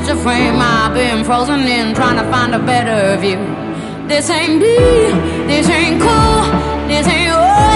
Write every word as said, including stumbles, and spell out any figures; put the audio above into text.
picture frame I've been frozen in, trying to find a better view. This ain't me, this ain't cool, this ain't all